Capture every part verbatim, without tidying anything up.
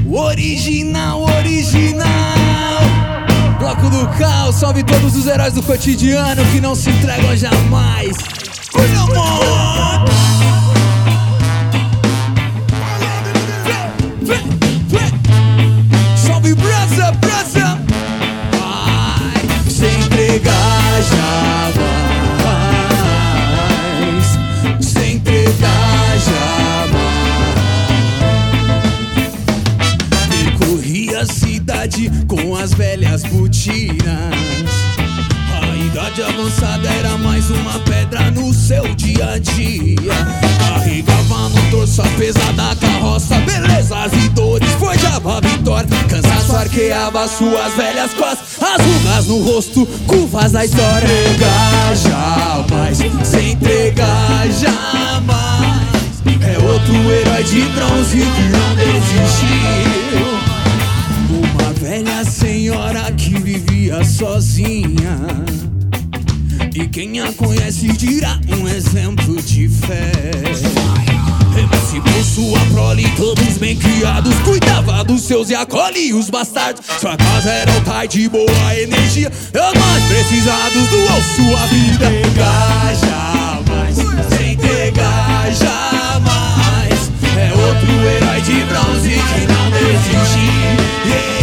Original, original. Bloco do caos, salve todos os heróis do cotidiano que não se entregam jamais. Cuida, amor. Salve, brasa, brasa. Vai se entregar jamais. Se entregar jamais. Percorri a cidade com as velhas botinas. A idade avançada era mais uma pedra no seu dia a dia. Carregava no torso a pesada carroça, belezas e dores, forjava vitória. Cansaço arqueava suas velhas costas, as rugas no rosto, curvas da história. Entregar jamais, sem entregar jamais. É outro herói de bronze que não desistiu. Uma velha senhora que vivia sozinha, e quem a conhece dirá um exemplo de fé. Renasce por sua prole, todos bem criados, cuidava dos seus e acolhe os bastardos. Sua casa era altar de boa energia, os mais precisados doou sua vida. Entregar jamais, sem entregar jamais. É outro herói de bronze que não desistiu. Yeah.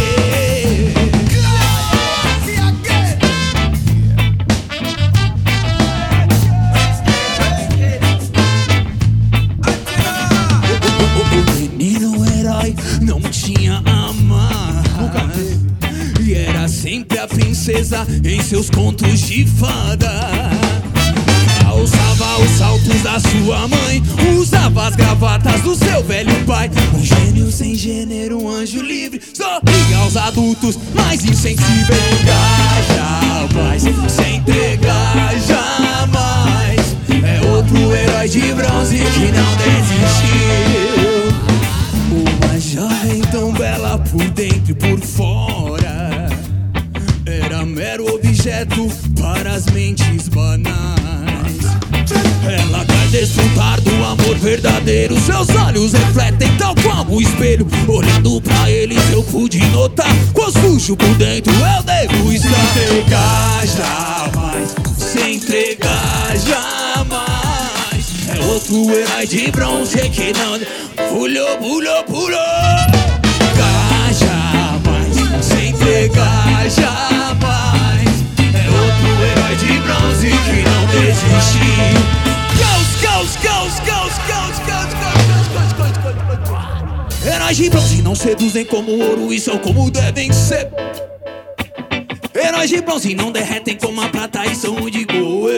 Não tinha amarra e era sempre a princesa em seus contos de fada. Calçava os saltos da sua mãe, usava as gravatas do seu velho pai. Um gênio sem gênero, um anjo livre, sorria aos adultos mais insensíveis. Entregar jamais, sem entregar jamais. É outro herói de bronze que não desistiu. Uma jovem tão bela por dentro e por fora, era mero objeto para as mentes banais. Ela quer desfrutar do amor verdadeiro, seus olhos refletem tal qual o espelho. Olhando pra eles eu pude notar quão sujo por dentro eu devo estar. Sem entregar jamais, sem entregar jamais. É outro herói de bronze que não... Pulou, pulou, pulou. Entregar jamais, sem entregar jamais. É outro herói de bronze que não desistiu. Caos, caos, caos, caos, caos, caos, caos, caos, caos, caos. Heróis de bronze não seduzem como ouro e são como devem ser. Heróis de bronze não derretem como a prata e são de gold.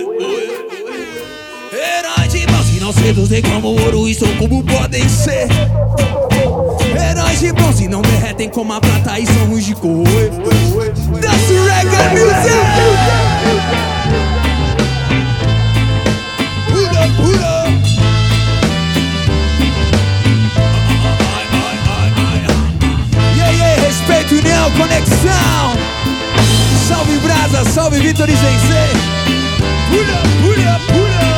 Heróis de bronze não seduzem como ouro e são como podem ser. Heróis de bronze não derretem como a prata e são os de cor. That's reggae music. Pula, pula. Yeah, yeah, respeito, união, conexão. Salve Brasa, salve Vitor e Zenzê. Pula, pula, pula.